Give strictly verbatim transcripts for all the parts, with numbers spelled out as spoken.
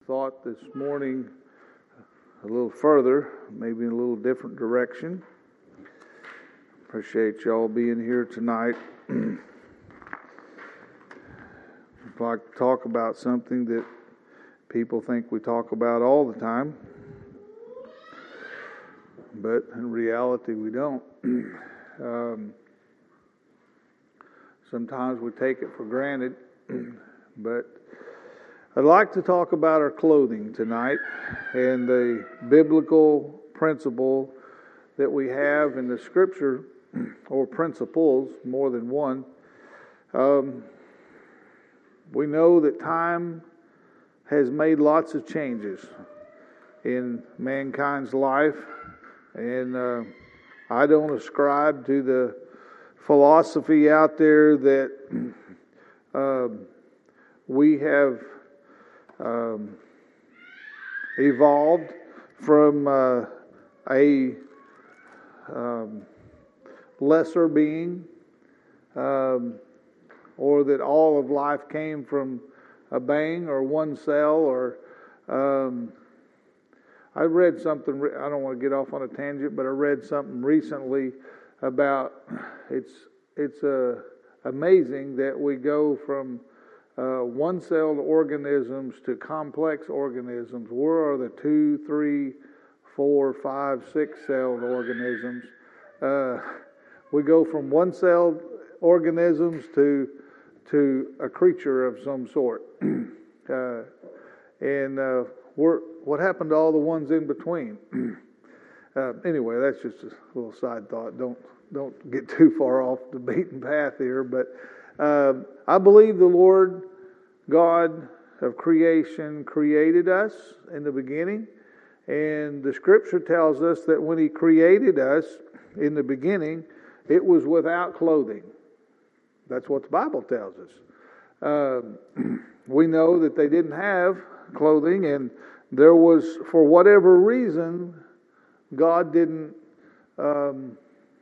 thought this morning a little further, maybe in a little different direction. Appreciate y'all being here tonight. I'd like to talk about something that people think we talk about all the time, but in reality we don't. um, sometimes we take it for granted, but I'd like to talk about our clothing tonight and the biblical principle that we have in the Scripture, or principles, more than one. Um, we know that time has made lots of changes in mankind's life, and uh, I don't ascribe to the philosophy out there that uh, we have um, evolved from uh, a um, lesser being, um, or that all of life came from a bang or one cell, or um, I read something, I don't want to get off on a tangent, but I read something recently about it's it's uh, amazing that we go from uh, one-celled organisms to complex organisms. Where are the two, three, four, five, six-celled organisms? Uh, we go from one-celled organisms to to a creature of some sort. uh, and uh, we're, what happened to all the ones in between? uh, anyway, that's just a little side thought. Don't don't get too far off the beaten path here. But uh, I believe the Lord God of creation created us in the beginning. And the Scripture tells us that when He created us in the beginning, it was without clothing. That's what the Bible tells us. Um, we know that they didn't have clothing, and there was, for whatever reason, God didn't um,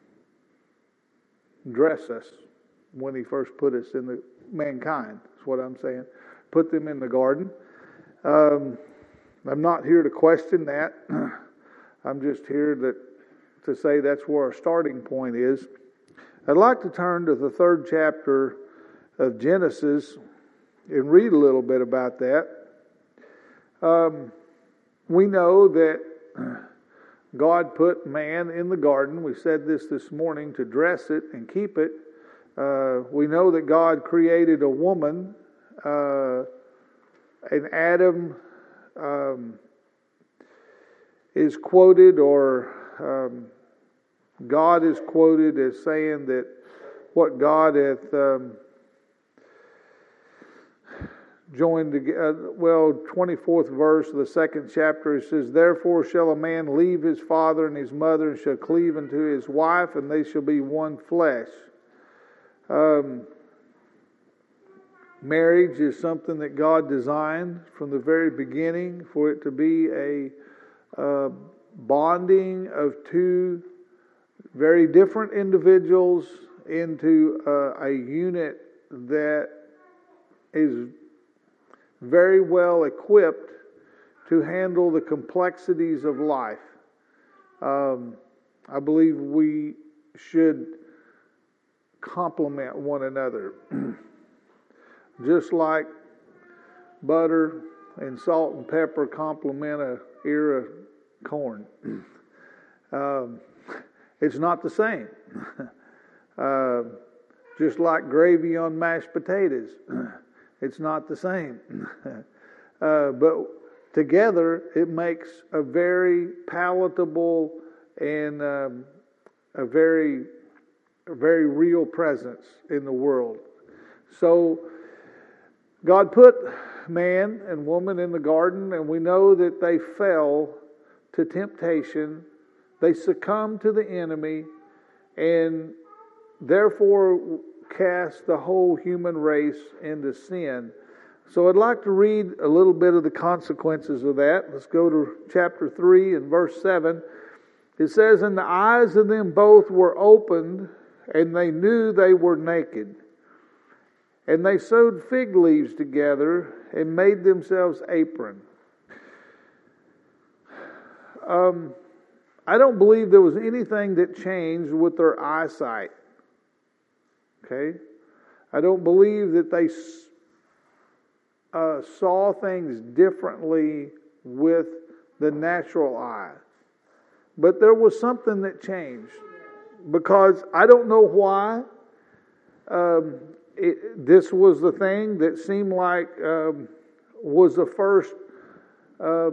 dress us when He first put us in the mankind. That's what I'm saying. Put them in the garden. Um, I'm not here to question that. I'm just here that to say that's where our starting point is. I'd like to turn to the third chapter of Genesis and read a little bit about that. Um, we know that God put man in the garden. We said this this morning, to dress it and keep it. Uh, we know that God created a woman, uh, and Adam um, is quoted, or um, God is quoted as saying that what God hath um, joined together. Well, twenty-fourth verse of the second chapter, it says, "Therefore shall a man leave his father and his mother, and shall cleave unto his wife, and they shall be one flesh." Um, marriage is something that God designed from the very beginning for it to be a uh, bonding of two very different individuals into uh, a unit that is very well equipped to handle the complexities of life. Um, I believe we should complement one another. Just like butter and salt and pepper complement a ear of corn. um, It's not the same. uh, just like gravy on mashed potatoes. It's not the same. uh, but together it makes a very palatable and um, a very, a very real presence in the world. So God put man and woman in the garden, and we know that they fell to temptation. They succumbed to the enemy, and therefore cast the whole human race into sin. So I'd like to read a little bit of the consequences of that. Let's go to chapter three and verse seven. It says, "And the eyes of them both were opened, and they knew they were naked. And they sewed fig leaves together and made themselves aprons. um, I don't believe there was anything that changed with their eyesight. Okay? I don't believe that they uh, saw things differently with the natural eye. But there was something that changed. Because I don't know why um, it, this was the thing that seemed like um, was the first uh,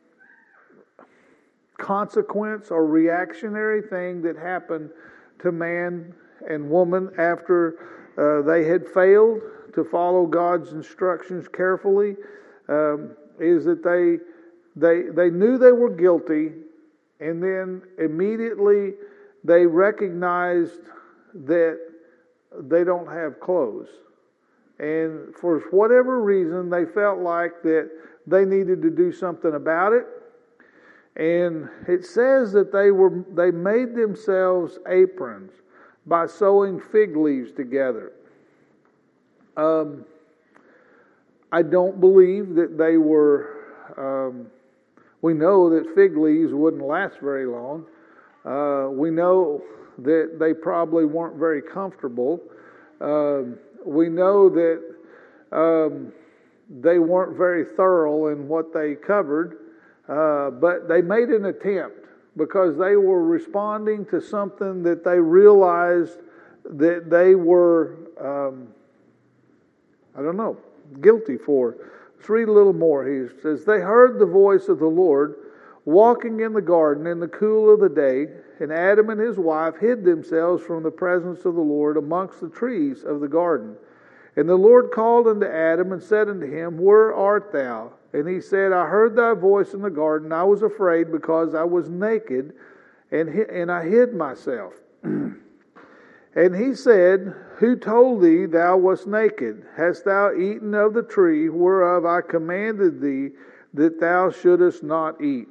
consequence or reactionary thing that happened to man and woman after uh, they had failed to follow God's instructions carefully, um, is that they they they knew they were guilty, and then immediately they recognized that they don't have clothes. And for whatever reason, they felt like that they needed to do something about it. And it says that they were they made themselves aprons by sewing fig leaves together. Um, I don't believe that they were... Um, we know that fig leaves wouldn't last very long. Uh, we know that they probably weren't very comfortable. Um, we know that um, they weren't very thorough in what they covered, uh, but they made an attempt because they were responding to something that they realized that they were, um, I don't know, guilty for. Let's read a little more. He says, they heard the voice of the Lord walking in the garden in the cool of the day, and Adam and his wife hid themselves from the presence of the Lord amongst the trees of the garden. And the Lord called unto Adam and said unto him, where art thou? And he said, I heard thy voice in the garden. I was afraid because I was naked, and and I hid myself. And he said, who told thee thou wast naked? Hast thou eaten of the tree whereof I commanded thee that thou shouldest not eat?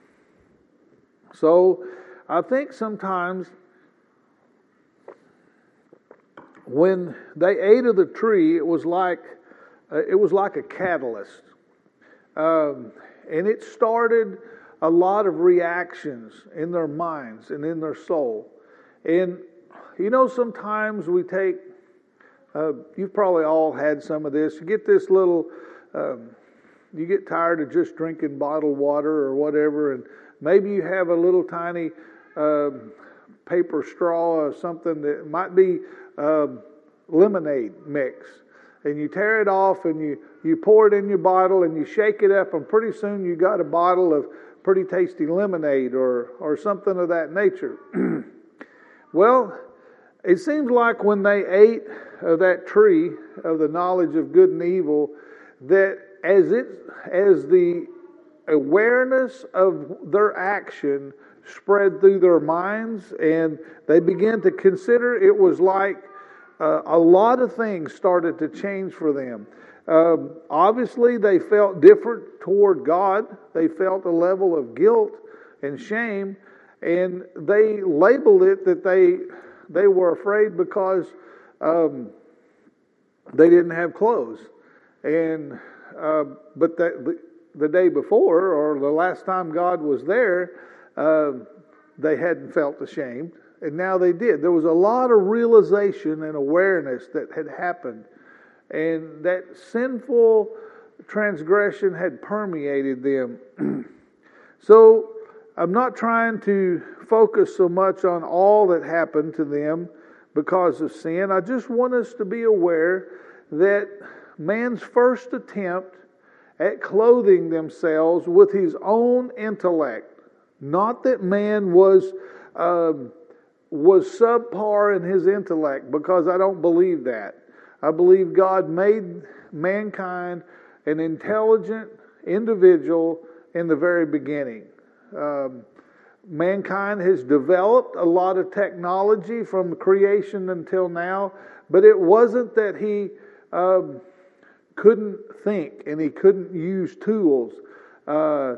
So I think sometimes when they ate of the tree, it was like uh, it was like a catalyst, um, and it started a lot of reactions in their minds and in their soul. And you know, sometimes we take. Uh, you've probably all had some of this. You get this little. Um, you get tired of just drinking bottled water or whatever, and maybe you have a little tiny uh, paper straw or something that might be uh, lemonade mix. And you tear it off and you, you pour it in your bottle and you shake it up, and pretty soon you got a bottle of pretty tasty lemonade or, or something of that nature. Well, it seems like when they ate of that tree of the knowledge of good and evil, that as it as the awareness of their action spread through their minds, and they began to consider, it was like uh, a lot of things started to change for them. Um, obviously, they felt different toward God. They felt a level of guilt and shame, and they labeled it that they they were afraid because um, they didn't have clothes. And uh, but that the, the day before, or the last time God was there, uh, they hadn't felt ashamed, and now they did. There was a lot of realization and awareness that had happened, and that sinful transgression had permeated them. So I'm not trying to focus so much on all that happened to them because of sin. I just want us to be aware that man's first attempt at clothing themselves with his own intellect, not that man was um, was subpar in his intellect, because I don't believe that. I believe God made mankind an intelligent individual in the very beginning. Um, mankind has developed a lot of technology from creation until now, but it wasn't that he um, couldn't think and he couldn't use tools. Uh,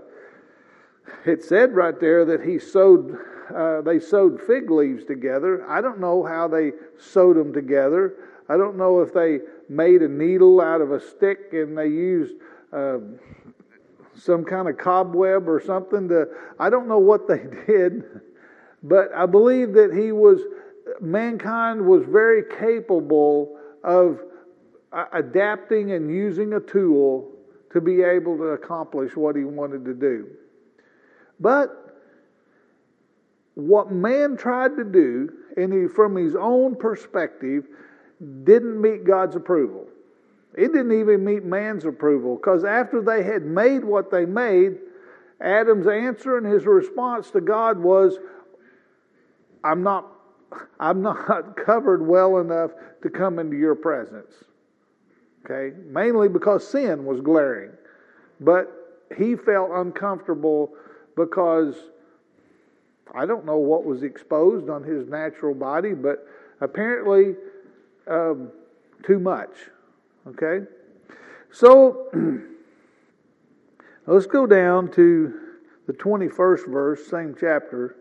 it said right there that he sewed. Uh, they sewed fig leaves together. I don't know how they sewed them together. I don't know if they made a needle out of a stick and they used uh, some kind of cobweb or something to, I don't know what they did, but I believe that he was, mankind was very capable of adapting and using a tool to be able to accomplish what he wanted to do. But what man tried to do, and he, from his own perspective, didn't meet God's approval. It didn't even meet man's approval, because after they had made what they made, Adam's answer and his response to God was, I'm not, I'm not covered well enough to come into your presence. Okay? Mainly because sin was glaring. But he felt uncomfortable because I don't know what was exposed on his natural body, but apparently um, too much. Okay? So, let's go down to the twenty-first verse, same chapter.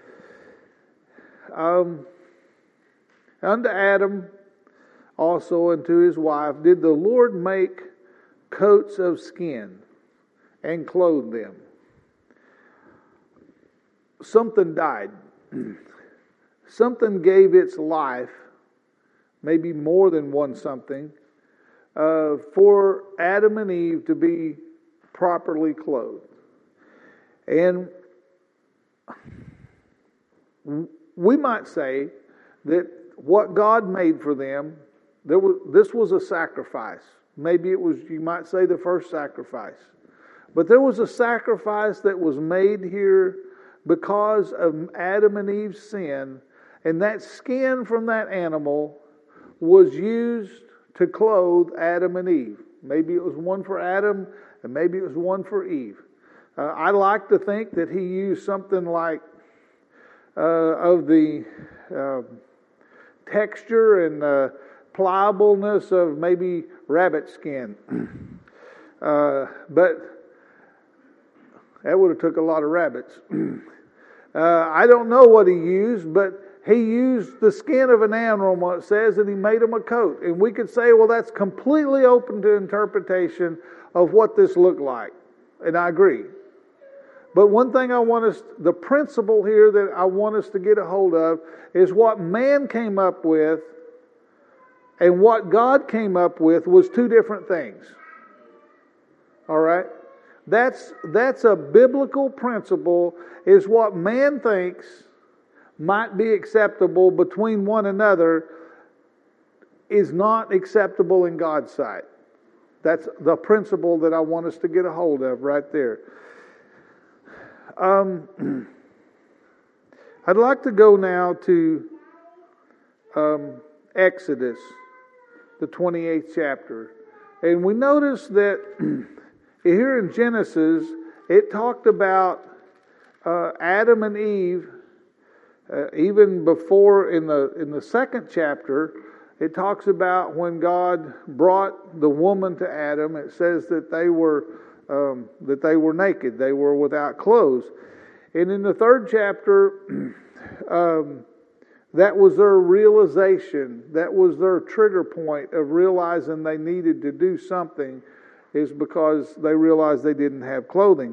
Um, unto Adam also and to his wife did the Lord make coats of skin and clothe them. Something died. Something gave its life, maybe more than one something, uh, for Adam and Eve to be properly clothed. And we might say that what God made for them, there was, this was a sacrifice. Maybe it was, you might say, the first sacrifice. But there was a sacrifice that was made here because of Adam and Eve's sin, and that skin from that animal was used to clothe Adam and Eve. Maybe it was one for Adam, and maybe it was one for Eve. Uh, I like to think that he used something like uh, of the uh, texture and uh, pliableness of maybe rabbit skin. uh, but that would have took a lot of rabbits. uh, I don't know what he used, but he used the skin of an animal, it says, and he made him a coat. And we could say, well, that's completely open to interpretation of what this looked like. And I agree. But one thing I want us, the principle here that I want us to get a hold of is what man came up with and what God came up with was two different things. All right? That's, that's a biblical principle, is what man thinks might be acceptable between one another is not acceptable in God's sight. That's the principle that I want us to get a hold of right there. Um, I'd like to go now to um, Exodus, the twenty-eighth chapter. And we notice that here in Genesis, it talked about uh, Adam and Eve. Uh, even before in the in the second chapter, it talks about when God brought the woman to Adam. It says that they were um, that they were naked, they were without clothes. And in the third chapter, um, that was their realization. That was their trigger point of realizing they needed to do something, is because they realized they didn't have clothing.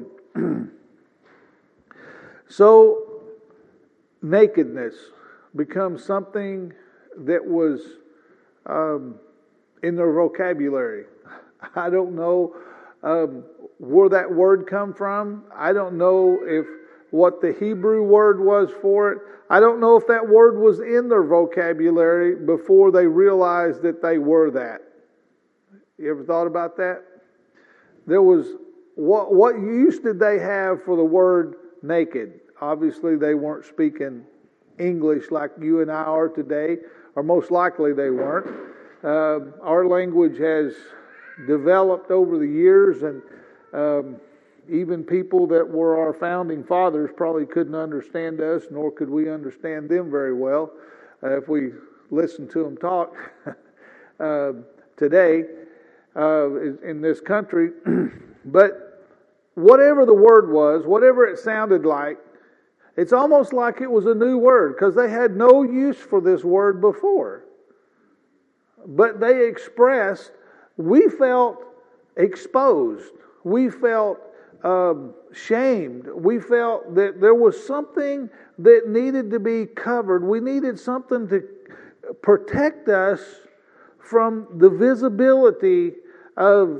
So nakedness becomes something that was um, in their vocabulary. I don't know um, where that word come from. I don't know if what the Hebrew word was for it. I don't know if that word was in their vocabulary before they realized that they were that. You ever thought about that? There was, what, what use did they have for the word naked? Obviously, they weren't speaking English like you and I are today, or most likely they weren't. Uh, our language has developed over the years, and um, even people that were our founding fathers probably couldn't understand us, nor could we understand them very well uh, if we listened to them talk uh, today uh, in this country. But whatever the word was, whatever it sounded like, it's almost like it was a new word, because they had no use for this word before. But they expressed, we felt exposed. We felt um, shamed. We felt that there was something that needed to be covered. We needed something to protect us from the visibility of,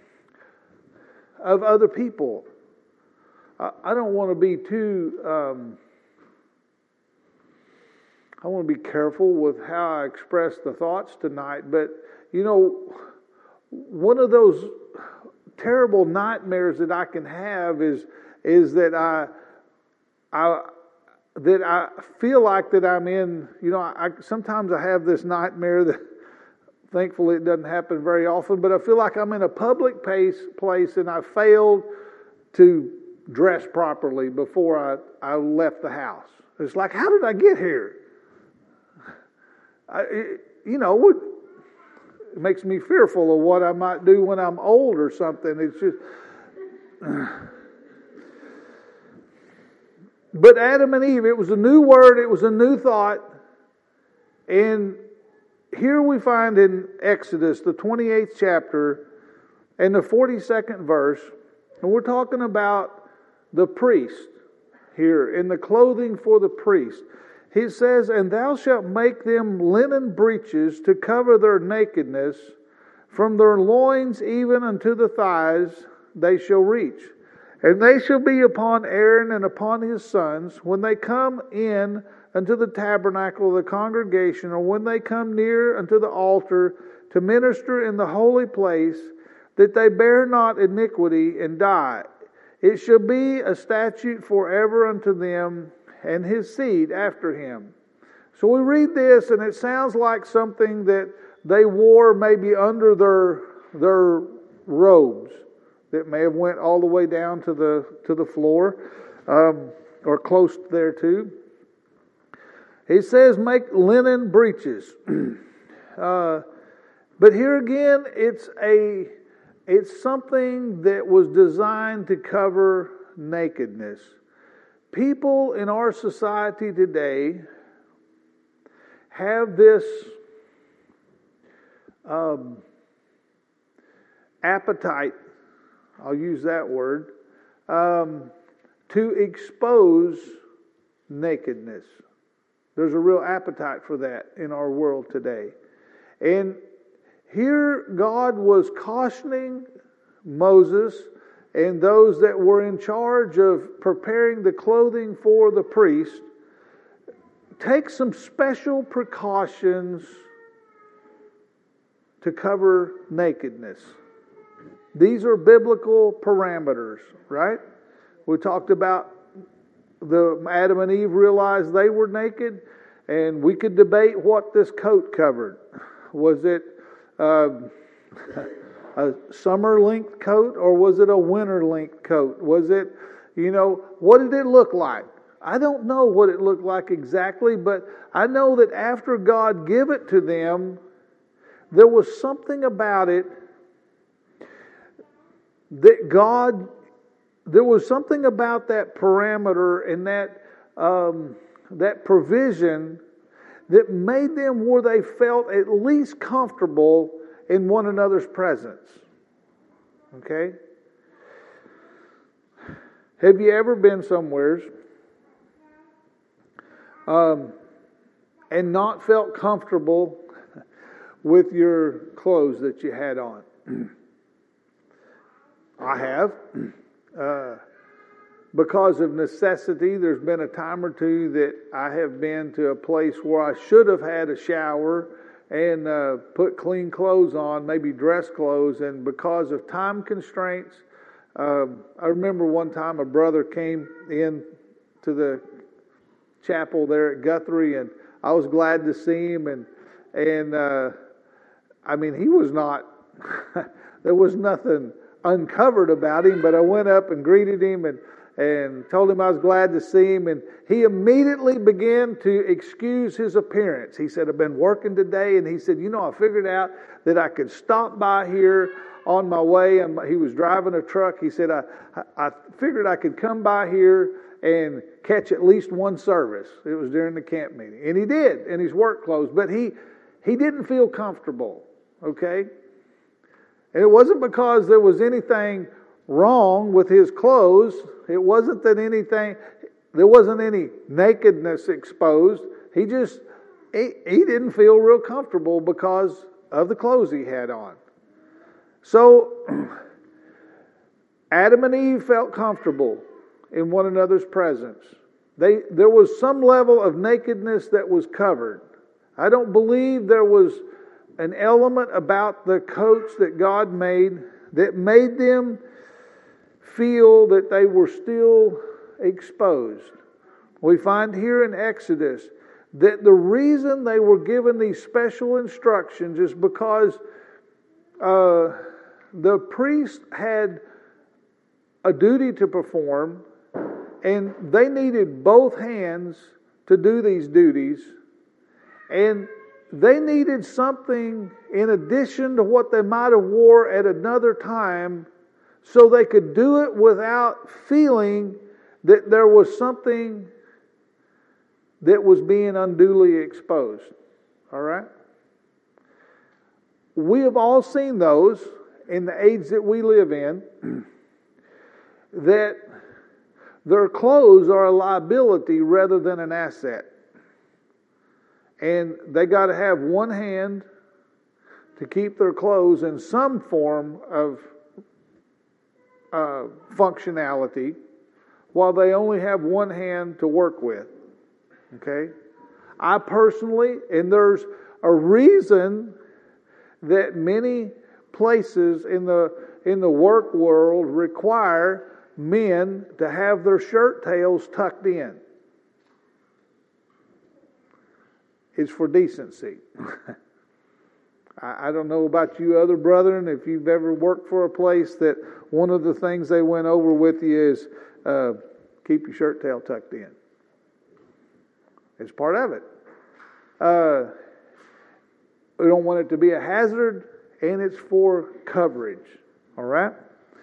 of other people. I, I don't want to be too... Um, I want to be careful with how I express the thoughts tonight, but you know, one of those terrible nightmares that I can have is is that I I that I feel like that I'm in. You know, I, sometimes I have this nightmare that, thankfully, it doesn't happen very often, but I feel like I'm in a public place place and I failed to dress properly before I I left the house. It's like, how did I get here? I, it, you know, it makes me fearful of what I might do when I'm old or something. It's just... But Adam and Eve, it was a new word, it was a new thought. And here we find in Exodus, the twenty-eighth chapter, and the forty-second verse, and we're talking about the priest here, in the clothing for the priest. He says, and thou shalt make them linen breeches to cover their nakedness, from their loins even unto the thighs they shall reach. And they shall be upon Aaron and upon his sons, when they come in unto the tabernacle of the congregation, or when they come near unto the altar to minister in the holy place, that they bear not iniquity and die. It shall be a statute forever unto them, and his seed after him. So we read this, and it sounds like something that they wore maybe under their their robes that may have went all the way down to the to the floor, um, or close thereto. He says, "Make linen breeches." uh, but here again, it's a it's something that was designed to cover nakedness. People in our society today have this um, appetite, I'll use that word, um, to expose nakedness. There's a real appetite for that in our world today. And here God was cautioning Moses and those that were in charge of preparing the clothing for the priest, take some special precautions to cover nakedness. These are biblical parameters, right? We talked about the Adam and Eve realized they were naked, and we could debate what this coat covered. Was it... Uh, a summer length coat, or was it a winter length coat? Was it, you know, what did it look like? I don't know what it looked like exactly, but I know that after God gave it to them, there was something about it that God, there was something about that parameter and that um, that provision that made them where they felt at least comfortable in one another's presence. Okay? Have you ever been somewheres um, and not felt comfortable with your clothes that you had on? I have. Uh, because of necessity, there's been a time or two that I have been to a place where I should have had a shower and uh, put clean clothes on, maybe dress clothes, and because of time constraints, um, I remember one time a brother came in to the chapel there at Guthrie, and I was glad to see him, and and uh, I mean, he was not, there was nothing uncovered about him, but I went up and greeted him and and told him I was glad to see him, and he immediately began to excuse his appearance. He said, I've been working today, and he said, you know, I figured out that I could stop by here on my way, and he was driving a truck. He said, I, I figured I could come by here and catch at least one service. It was during the camp meeting, and he did in his work clothes, but he he didn't feel comfortable, okay? And it wasn't because there was anything wrong with his clothes. It wasn't that anything, there wasn't any nakedness exposed. He just, he, he didn't feel real comfortable because of the clothes he had on. So, Adam and Eve felt comfortable in one another's presence. They, there was some level of nakedness that was covered. I don't believe there was an element about the coats that God made that made them feel that they were still exposed. We find here in Exodus that the reason they were given these special instructions is because uh, the priest had a duty to perform, and they needed both hands to do these duties, and they needed something in addition to what they might have wore at another time so they could do it without feeling that there was something that was being unduly exposed. All right? We have all seen those in the age that we live in, that their clothes are a liability rather than an asset. And they got to have one hand to keep their clothes in some form of uh, functionality, while they only have one hand to work with. Okay? I personally, and there's a reason that many places in the in the work world require men to have their shirt tails tucked in. It's for decency. I, I don't know about you other brethren, if you've ever worked for a place that one of the things they went over with you is uh, keep your shirt tail tucked in. It's part of it. Uh, we don't want it to be a hazard, and it's for coverage. All right?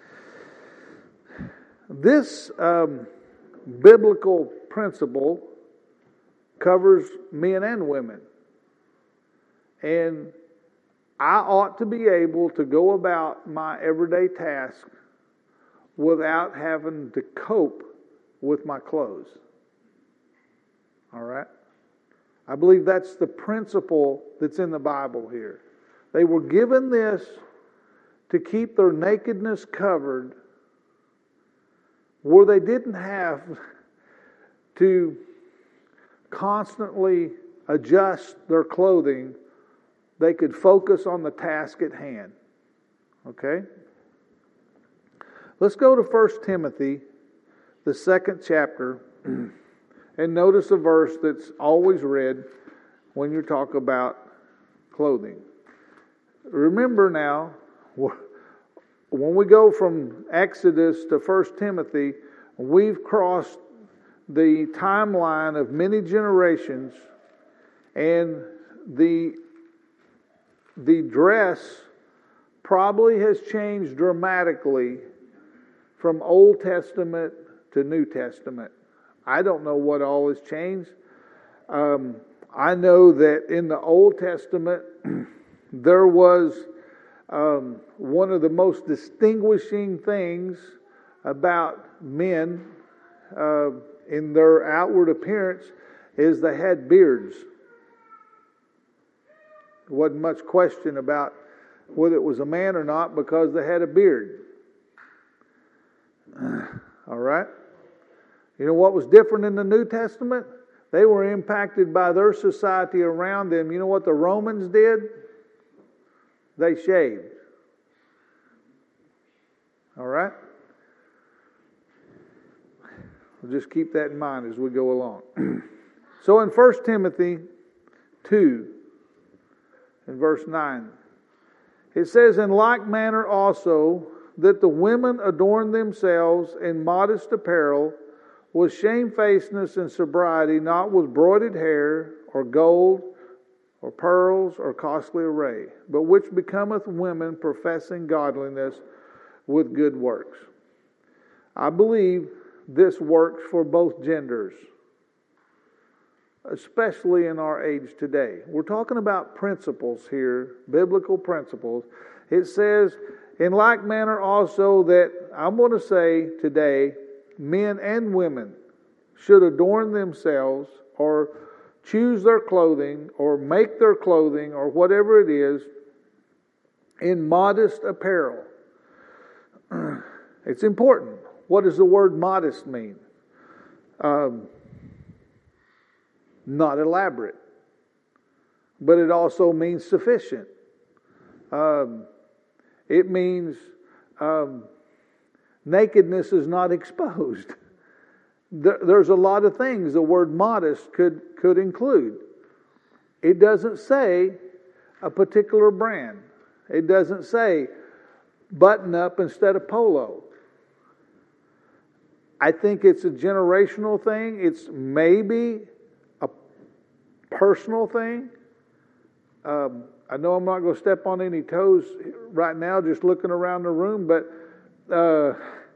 This um, biblical principle covers men and women. And I ought to be able to go about my everyday task without having to cope with my clothes. All right? I believe that's the principle that's in the Bible here. They were given this to keep their nakedness covered, where they didn't have to constantly adjust their clothing. They could focus on the task at hand. Okay? Let's go to First Timothy, the second chapter, and notice a verse that's always read when you talk about clothing. Remember now, when we go from Exodus to First Timothy, we've crossed the timeline of many generations, and the the dress probably has changed dramatically from Old Testament to New Testament. I don't know what all has changed. Um, I know that in the Old Testament there was um, one of the most distinguishing things about men uh, in their outward appearance is they had beards. There wasn't much question about whether it was a man or not because they had a beard. All right? You know what was different in the New Testament? They were impacted by their society around them. You know what the Romans did? They shaved. All right? We'll just keep that in mind as we go along. So in First Timothy two, in verse nine, it says, "In like manner also, that the women adorn themselves in modest apparel, with shamefacedness and sobriety, not with broided hair, or gold, or pearls, or costly array, but which becometh women professing godliness with good works." I believe this works for both genders, especially in our age today. We're talking about principles here, biblical principles. It says In like manner also that I'm going to say today, men and women should adorn themselves or choose their clothing or make their clothing or whatever it is in modest apparel. It's important. What does the word modest mean? Um, not elaborate. But it also means sufficient. Um, it means um, nakedness is not exposed. There, there's a lot of things the word modest could, could include. It doesn't say a particular brand. It doesn't say button up instead of polo. I think it's a generational thing. It's maybe a personal thing. Um, I know I'm not going to step on any toes right now just looking around the room, but uh,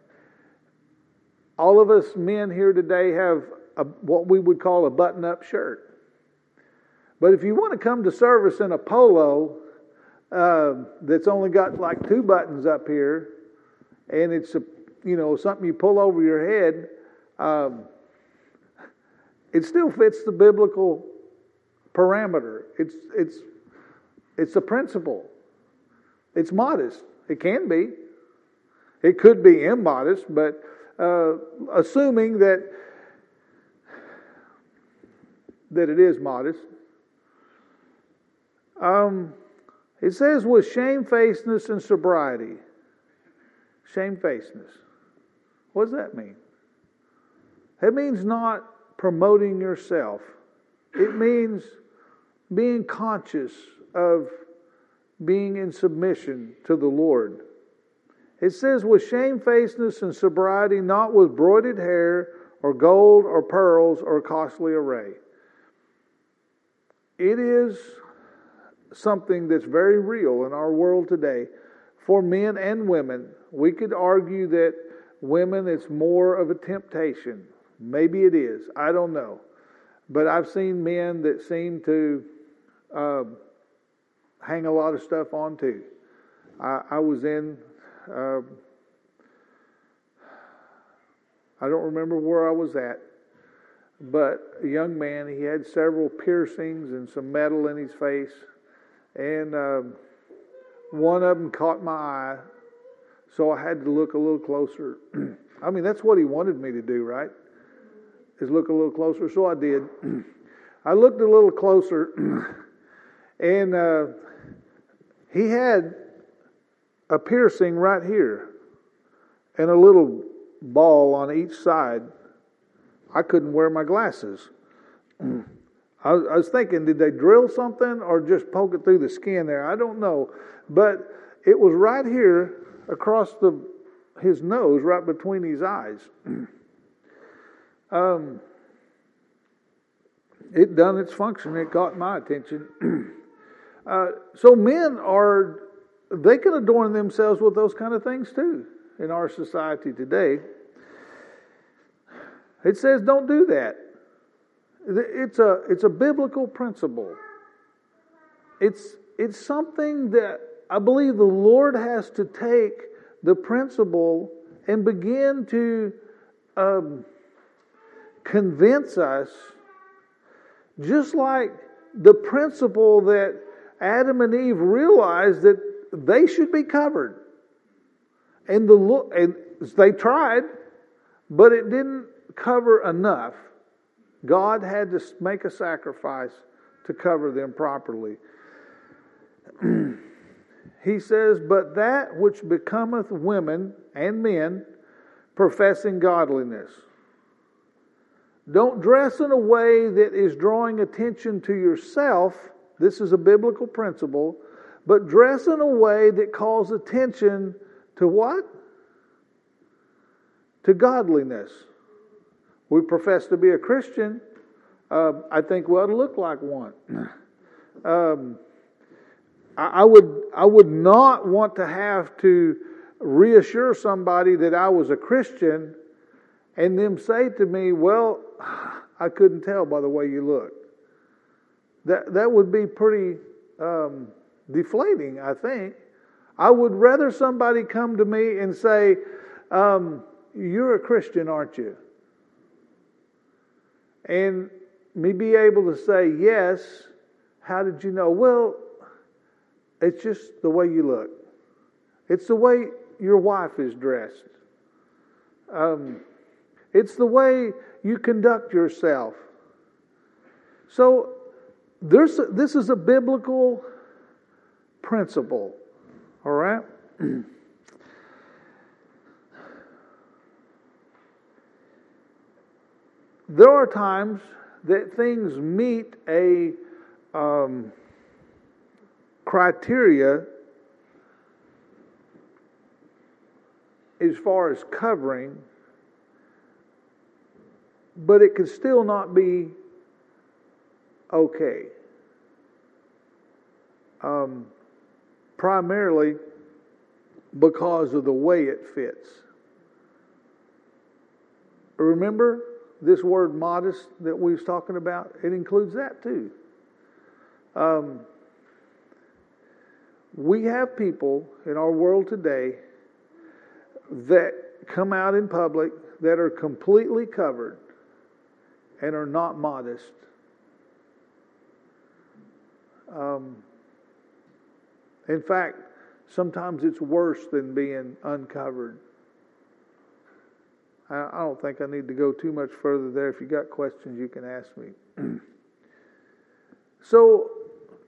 all of us men here today have a, what we would call a button-up shirt. But if you want to come to service in a polo uh, that's only got like two buttons up here, and it's a, you know, something you pull over your head, um, it still fits the biblical parameter. It's it's it's a principle. It's modest. It can be. It could be immodest, but uh, assuming that that it is modest. Um, it says with shamefacedness and sobriety. Shamefacedness. What does that mean? It means not promoting yourself. It means being conscious of being in submission to the Lord. It says with shamefacedness and sobriety, not with broided hair or gold or pearls or costly array. It is something that's very real in our world today. For men and women, we could argue that women, it's more of a temptation. Maybe it is. I don't know. But I've seen men that seem to uh, hang a lot of stuff on too. I, I was in, uh, I don't remember where I was at, but a young man, he had several piercings and some metal in his face. And uh, one of them caught my eye, so I had to look a little closer. I mean, that's what he wanted me to do, right? Is look a little closer. So I did. I looked a little closer, and uh, he had a piercing right here and a little ball on each side. I couldn't wear my glasses. I was thinking, did they drill something or just poke it through the skin there? I don't know. But it was right here across the his nose, right between his eyes. um, it done its function. It caught my attention. uh, so men are, they can adorn themselves with those kind of things too in our society today. It says don't do that. It's a it's a biblical principle. It's it's something that I believe the Lord has to take the principle and begin to um, convince us, just like the principle that Adam and Eve realized that they should be covered, and the and they tried, but it didn't cover enough. God had to make a sacrifice to cover them properly. He says, but that which becometh women and men professing godliness. Don't dress in a way that is drawing attention to yourself. This is a biblical principle. But dress in a way that calls attention to what? To godliness. We profess to be a Christian. Uh, I think we ought to look like one. Um, I, I would I would not want to have to reassure somebody that I was a Christian and them say to me, well, I couldn't tell by the way you looked. That, that would be pretty um, deflating, I think. I would rather somebody come to me and say, um, you're a Christian, aren't you? And me be able to say, yes. How did you know? Well, it's just the way you look. It's the way your wife is dressed. Um, it's the way you conduct yourself. So there's a, this is a biblical principle. All right? There are times that things meet a um, criteria as far as covering, but it could still not be okay. Um, primarily because of the way it fits. Remember this word modest that we was talking about? It includes that too. Um, we have people in our world today that come out in public that are completely covered and are not modest. Um, in fact, sometimes it's worse than being uncovered. I, I don't think I need to go too much further there. If you got questions, you can ask me. So,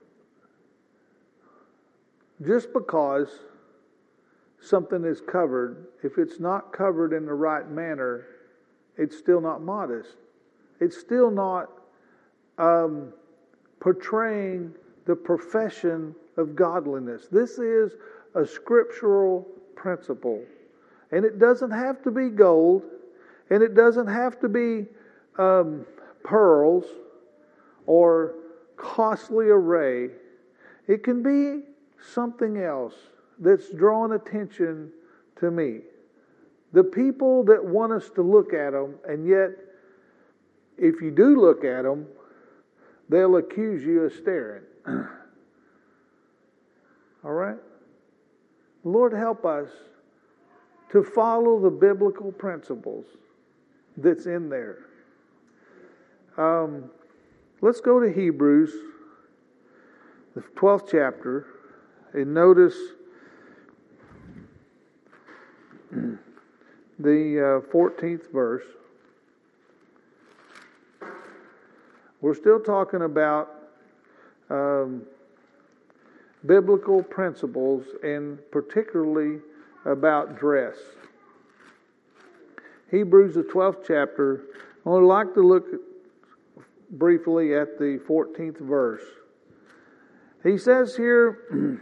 just because something is covered, if it's not covered in the right manner, it's still not modest. It's still not um, portraying the profession of godliness. This is a scriptural principle. And it doesn't have to be gold, and it doesn't have to be um, pearls or costly array. It can be something else that's drawn attention to me. The people that want us to look at them, and yet, if you do look at them, they'll accuse you of staring. All right? Lord, help us to follow the biblical principles that's in there. Um, let's go to Hebrews, the twelfth chapter, and notice the uh, fourteenth verse. We're still talking about um, biblical principles, and particularly about dress. Hebrews, the twelfth chapter. I would like to look briefly at the fourteenth verse. He says here,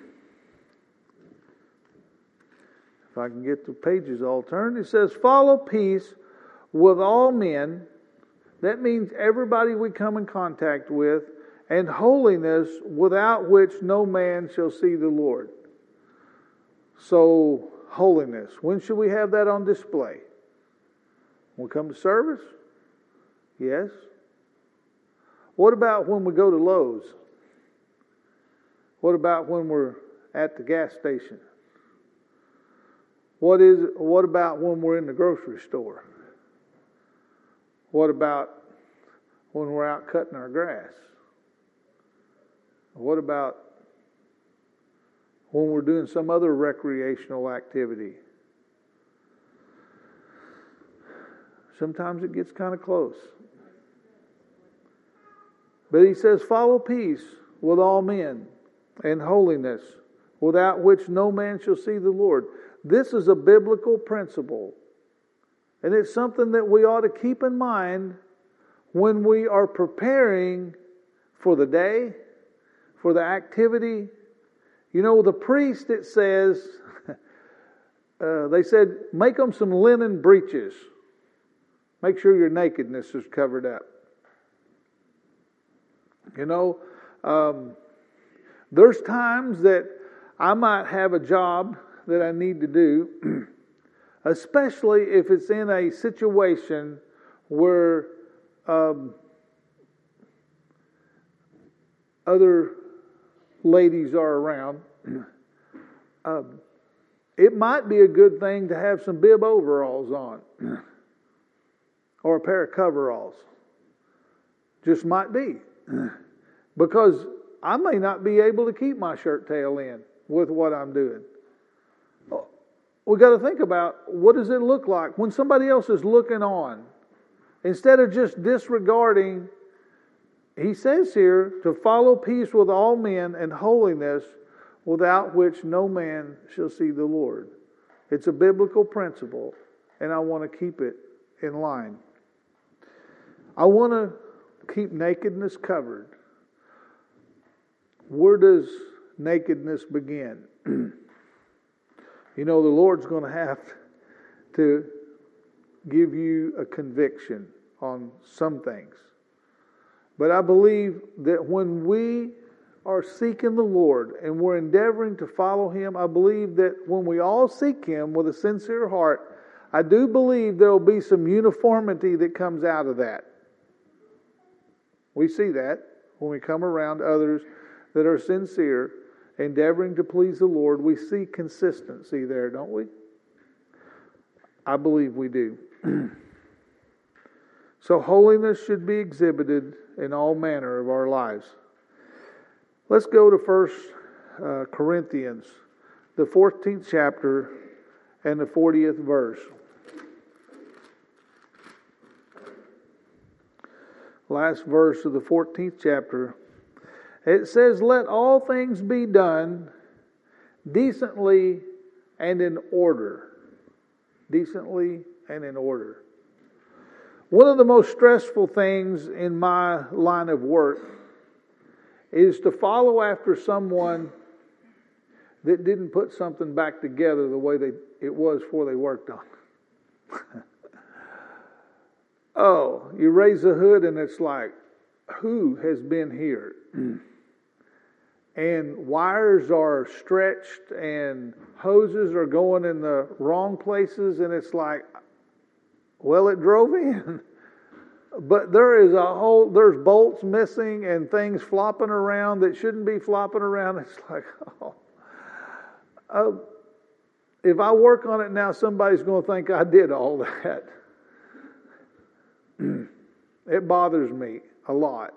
if I can get the pages all turned, it says, follow peace with all men. That means everybody we come in contact with, and holiness, without which no man shall see the Lord. So, holiness. When should we have that on display? When we come to service? Yes. What about when we go to Lowe's? What about when we're at the gas station? What is? What about when we're in the grocery store? What about when we're out cutting our grass? What about when we're doing some other recreational activity? Sometimes it gets kind of close. But he says, follow peace with all men and holiness, without which no man shall see the Lord. This is a biblical principle. And it's something that we ought to keep in mind when we are preparing for the day, for the activity. You know, the priest, it says, uh, they said, make them some linen breeches. Make sure your nakedness is covered up. You know, um, there's times that I might have a job that I need to do, especially if it's in a situation where um, other ladies are around. Um, it might be a good thing to have some bib overalls on or a pair of coveralls. Just might be. Because I may not be able to keep my shirt tail in with what I'm doing. We got to think about, what does it look like when somebody else is looking on? Instead of just disregarding, he says here, to follow peace with all men and holiness, without which no man shall see the Lord. It's a biblical principle, and I want to keep it in line. I want to keep nakedness covered. Where does nakedness begin? You know, the Lord's going to have to give you a conviction on some things. But I believe that when we are seeking the Lord and we're endeavoring to follow Him, I believe that when we all seek Him with a sincere heart, I do believe there will be some uniformity that comes out of that. We see that when we come around others that are sincere, endeavoring to please the Lord. We see consistency there, don't we? I believe we do. So holiness should be exhibited in all manner of our lives. Let's go to First uh, Corinthians, the fourteenth chapter and the fortieth verse. Last verse of the fourteenth chapter. It says, let all things be done decently and in order. Decently and in order. One of the most stressful things in my line of work is to follow after someone that didn't put something back together the way they, it was before they worked on it. Oh, you raise the hood and it's like, who has been here? And wires are stretched and hoses are going in the wrong places, and it's like, well, it drove in. But there is a whole, there's bolts missing and things flopping around that shouldn't be flopping around. It's like, oh. Uh, if I work on it now, somebody's going to think I did all that. It bothers me a lot.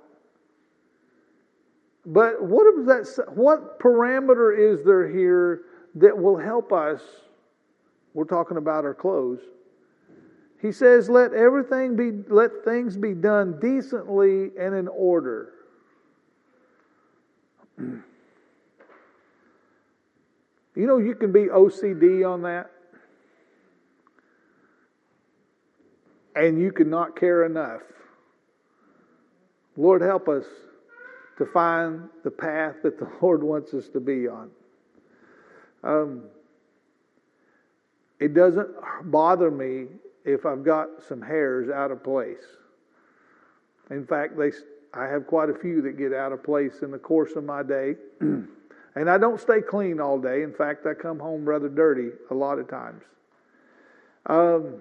But what is that? What parameter is there here that will help us? We're talking about our clothes. He says, "Let everything be, let things be done decently and in order." You know, you can be O C D on that, and you can not care enough. Lord, help us to find the path that the Lord wants us to be on. Um, it doesn't bother me if I've got some hairs out of place. In fact, they, I have quite a few that get out of place in the course of my day. And I don't stay clean all day. In fact, I come home rather dirty a lot of times. Um,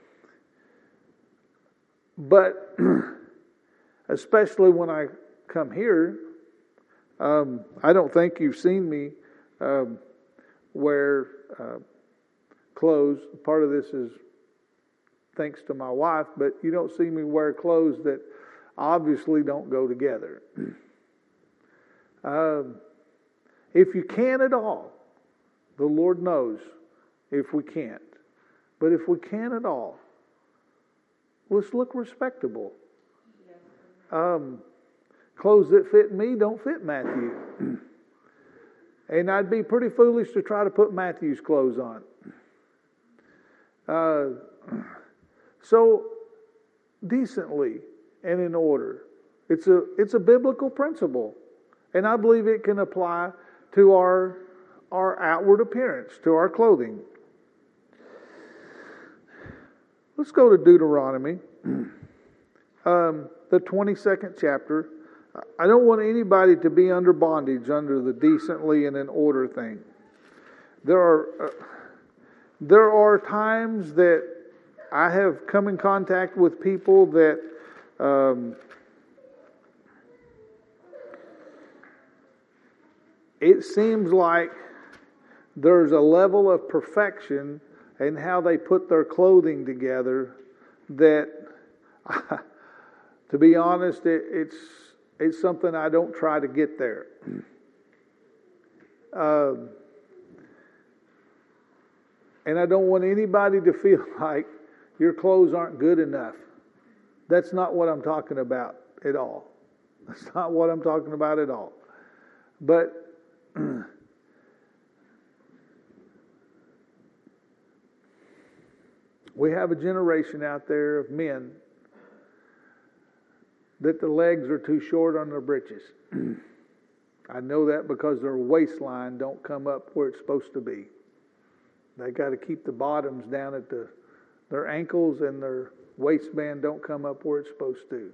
but especially when I come here, um, I don't think you've seen me um, wear uh, clothes. Part of this is thanks to my wife, but you don't see me wear clothes that obviously don't go together. um, if you can at all, the Lord knows if we can't. But if we can at all, let's look respectable. Um, clothes that fit me don't fit Matthew. And I'd be pretty foolish to try to put Matthew's clothes on. Uh, so, decently and in order. It's a, it's a biblical principle. And I believe it can apply to our, our outward appearance, to our clothing. Let's go to Deuteronomy. Um, the twenty-second chapter. I don't want anybody to be under bondage under the decently and in order thing. There are uh, there are times that I have come in contact with people that um, it seems like there's a level of perfection in how they put their clothing together that, to be honest, it, it's it's something I don't try to get there. Um, and I don't want anybody to feel like your clothes aren't good enough. That's not what I'm talking about at all. That's not what I'm talking about at all. But we have a generation out there of men that the legs are too short on their breeches. I know that because their waistline don't come up where it's supposed to be. They got to keep the bottoms down at the their ankles, and their waistband don't come up where it's supposed to.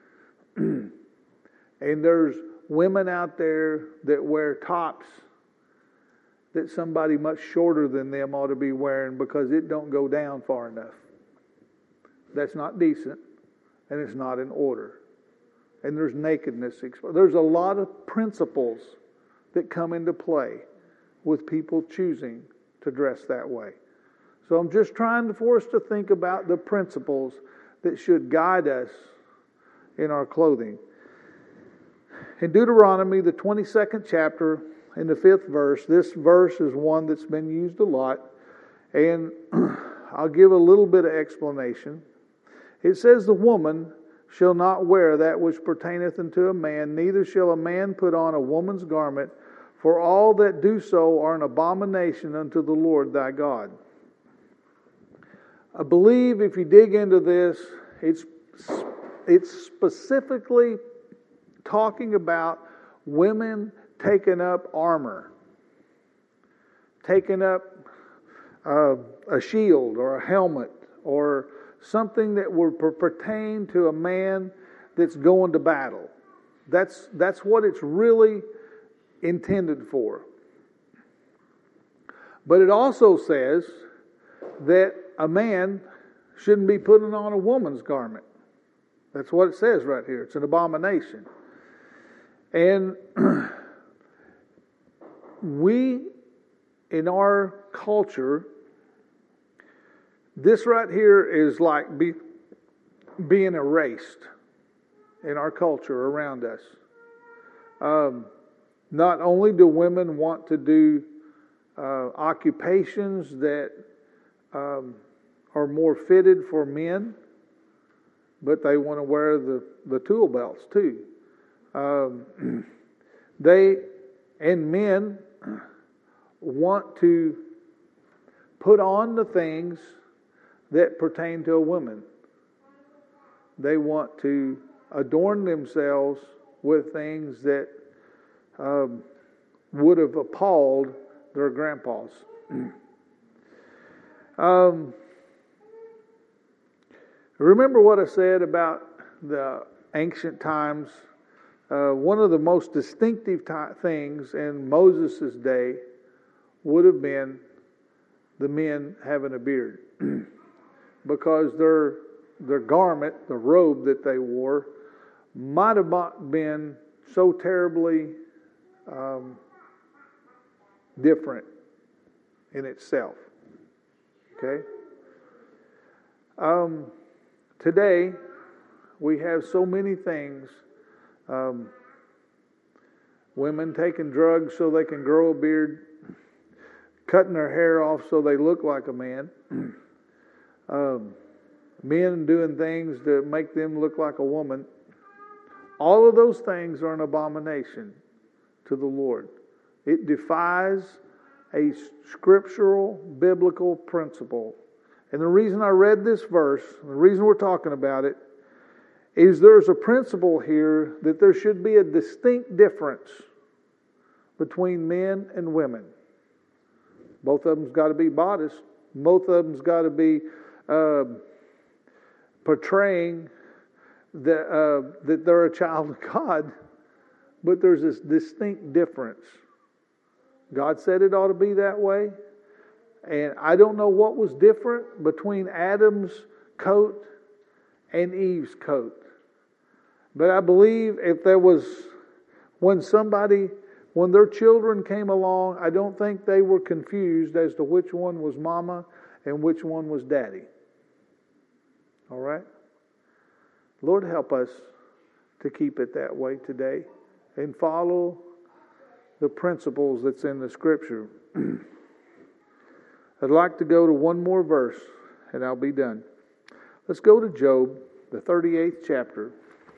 And there's women out there that wear tops that somebody much shorter than them ought to be wearing because it don't go down far enough. That's not decent, and it's not in order. And there's nakedness. There's a lot of principles that come into play with people choosing to dress that way. So I'm just trying for us to think about the principles that should guide us in our clothing. In Deuteronomy, the twenty-second chapter, in the fifth verse, this verse is one that's been used a lot, and I'll give a little bit of explanation. It says, "The woman shall not wear that which pertaineth unto a man, neither shall a man put on a woman's garment, for all that do so are an abomination unto the Lord thy God." I believe if you dig into this, it's it's specifically talking about women taking up armor, taking up uh, a shield or a helmet or something that would pertain to a man that's going to battle. That's that's what it's really intended for. But it also says that a man shouldn't be putting on a woman's garment. That's what it says right here. It's an abomination. And we, in our culture, this right here is like be, being erased in our culture around us. Um, not only do women want to do uh, occupations that um, are more fitted for men, but they want to wear the, the tool belts too. Um, they and men want to put on the things that pertain to a woman. They want to adorn themselves with things that um, would have appalled their grandpas. um, remember what I said about the ancient times? Uh, one of the most distinctive t- things in Moses' day would have been the men having a beard. Because their their garment, the robe that they wore, might have not been so terribly um, different in itself. Okay? Um, today, we have so many things. Um, women taking drugs so they can grow a beard, cutting their hair off so they look like a man. Um, men doing things to make them look like a woman. All of those things are an abomination to the Lord. It defies a scriptural, biblical principle. And the reason I read this verse, the reason we're talking about it, is there's a principle here that there should be a distinct difference between men and women. Both of them's got to be modest. Both of them's got to be Uh, portraying that, uh, that they're a child of God, but there's this distinct difference. God said it ought to be that way, and I don't know what was different between Adam's coat and Eve's coat, but I believe if there was, when somebody when their children came along, I don't think they were confused as to which one was mama and which one was daddy. All right? Lord, help us to keep it that way today and follow the principles that's in the Scripture. I'd like to go to one more verse and I'll be done. Let's go to Job, the thirty-eighth chapter.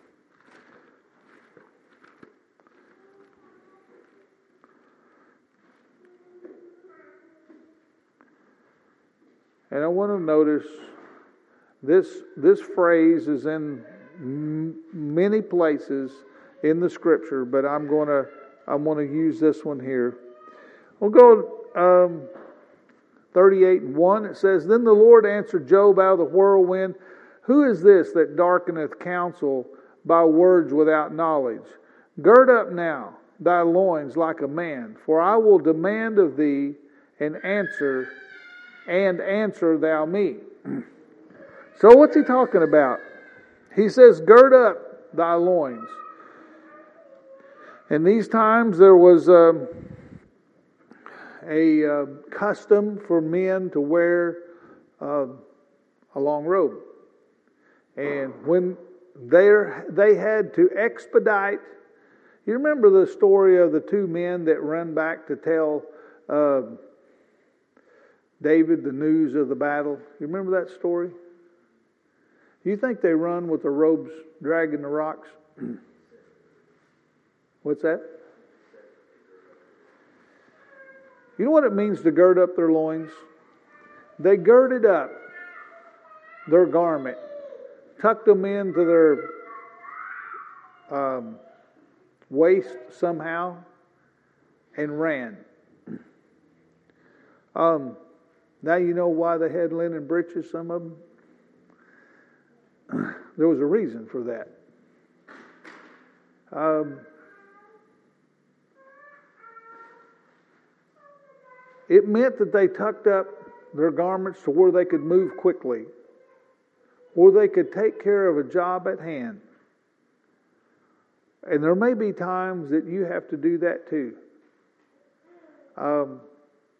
And I want to notice this, this phrase is in m- many places in the Scripture, but I'm going to I'm going to use this one here. We'll go um, thirty-eight and one. It says, Then the Lord answered Job out of the whirlwind, Who is this that darkeneth counsel by words without knowledge? Gird up now thy loins like a man, for I will demand of thee and answer, and answer thou me. So what's he talking about? He says, gird up thy loins. In these times there was um, a uh, custom for men to wear uh, a long robe. And when they're, they had to expedite, you remember the story of the two men that run back to tell uh, David the news of the battle? You remember that story? You think they run with the robes dragging the rocks? What's that? You know what it means to gird up their loins? They girded up their garment, tucked them into their um, waist somehow, and ran. Um, now you know why they had linen breeches, some of them. There was a reason for that. Um, it meant that they tucked up their garments to where they could move quickly, or they could take care of a job at hand. And there may be times that you have to do that too. Um,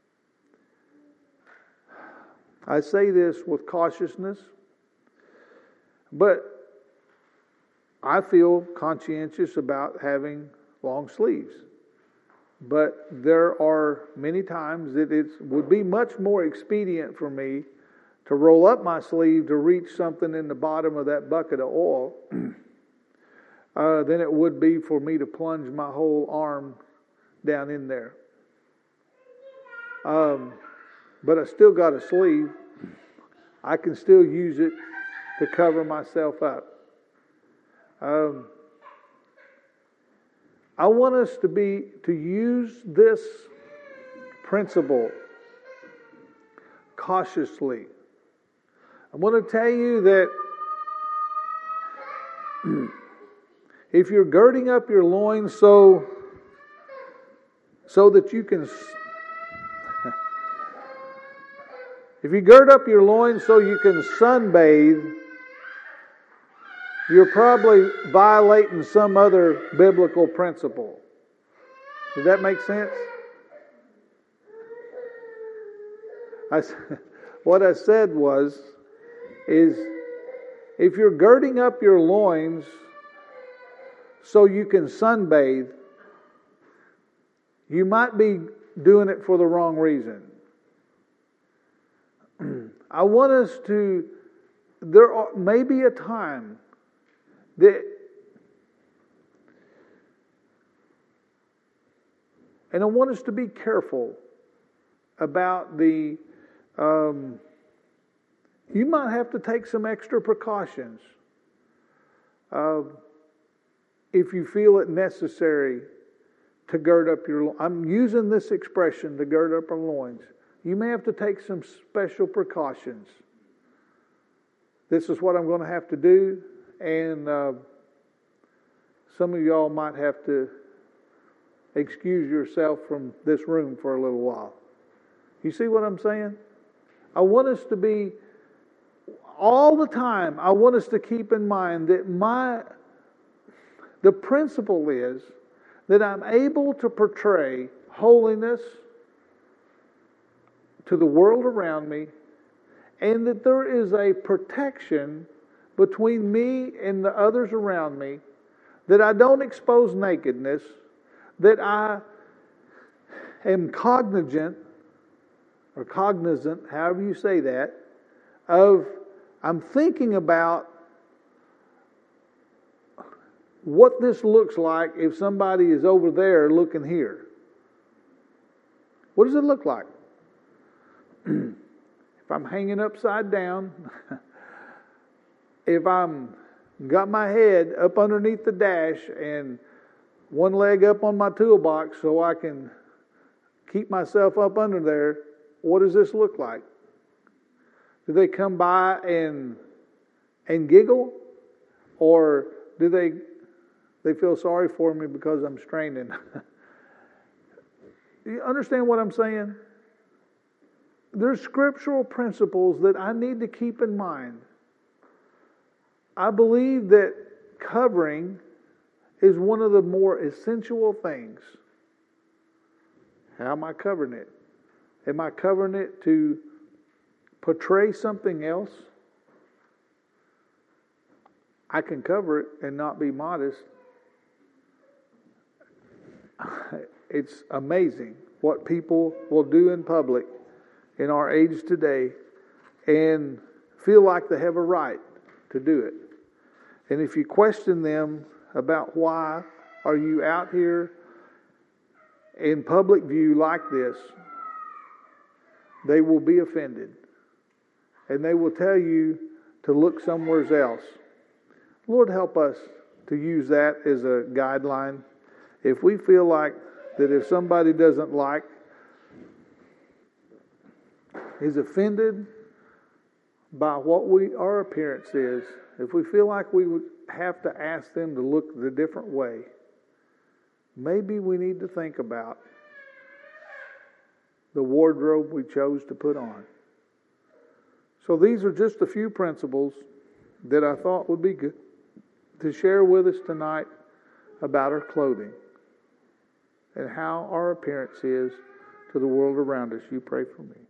I say this with cautiousness, but I feel conscientious about having long sleeves. But there are many times that it would be much more expedient for me to roll up my sleeve to reach something in the bottom of that bucket of oil uh, than it would be for me to plunge my whole arm down in there. Um, but I still got a sleeve. I can still use it to cover myself up. Um, I want us to be to use this principle cautiously. I want to tell you that if you're girding up your loins so so that you can if you gird up your loins so you can sunbathe, you're probably violating some other biblical principle. Does that make sense? I, what I said was, is if you're girding up your loins so you can sunbathe, you might be doing it for the wrong reason. I want us to, there are, may be a time that, and I want us to be careful about the, um, you might have to take some extra precautions uh, if you feel it necessary to gird up your loins. I'm using this expression, to gird up our loins. You may have to take some special precautions. This is what I'm going to have to do, and uh, some of y'all might have to excuse yourself from this room for a little while. You see what I'm saying? I want us to be, all the time, I want us to keep in mind that my, the principle is that I'm able to portray holiness to the world around me, and that there is a protection between me and the others around me, that I don't expose nakedness, that I am cognizant, or cognizant, however you say that, of I'm thinking about what this looks like if somebody is over there looking here. What does it look like? If I'm hanging upside down, if I'm got my head up underneath the dash and one leg up on my toolbox so I can keep myself up under there, what does this look like? Do they come by and and giggle, or do they they feel sorry for me because I'm straining? You understand what I'm saying? There's scriptural principles that I need to keep in mind. I believe that covering is one of the more essential things. How am I covering it? Am I covering it to portray something else? I can cover it and not be modest. It's amazing what people will do in public in our age today and feel like they have a right to do it. And if you question them about why are you out here in public view like this, they will be offended. And they will tell you to look somewhere else. Lord, help us to use that as a guideline. If we feel like that if somebody doesn't like, is offended by what we our appearance is, if we feel like we would have to ask them to look the different way, maybe we need to think about the wardrobe we chose to put on. So these are just a few principles that I thought would be good to share with us tonight about our clothing and how our appearance is to the world around us. You pray for me.